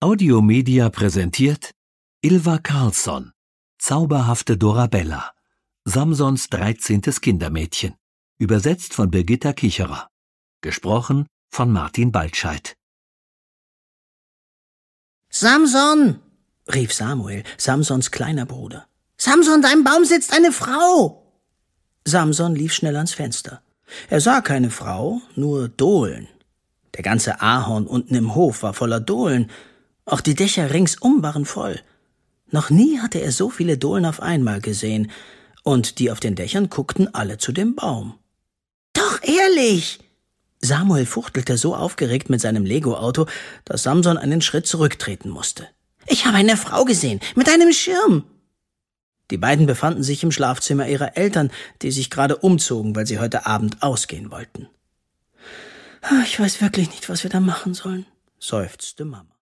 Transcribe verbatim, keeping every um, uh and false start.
Audiomedia präsentiert Ylva Carlsson, Zauberhafte Dorabella, Samsons dreizehntes Kindermädchen, übersetzt von Birgitta Kicherer, gesprochen von Martin Baltscheid. »Samson«, rief Samuel, Samsons kleiner Bruder. »Samson, deinem Baum sitzt eine Frau!« Samson lief schnell ans Fenster. Er sah keine Frau, nur Dohlen. Der ganze Ahorn unten im Hof war voller Dohlen. Auch die Dächer ringsum waren voll. Noch nie hatte er so viele Dohlen auf einmal gesehen. Und die auf den Dächern guckten alle zu dem Baum. »Doch ehrlich!« Samuel fuchtelte so aufgeregt mit seinem Lego-Auto, dass Samson einen Schritt zurücktreten musste. »Ich habe eine Frau gesehen, mit einem Schirm!« Die beiden befanden sich im Schlafzimmer ihrer Eltern, die sich gerade umzogen, weil sie heute Abend ausgehen wollten. »Ich weiß wirklich nicht, was wir da machen sollen«, seufzte Mama.